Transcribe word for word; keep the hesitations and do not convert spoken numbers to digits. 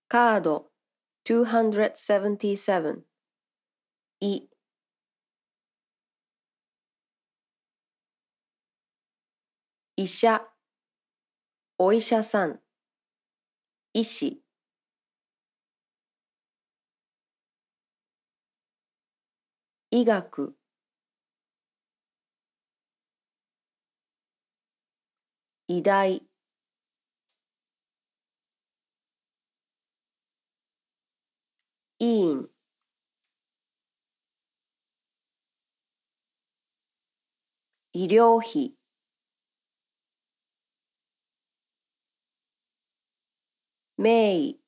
カードにひゃくななじゅうなない医者お医者さん医師医学医大医院医療費名医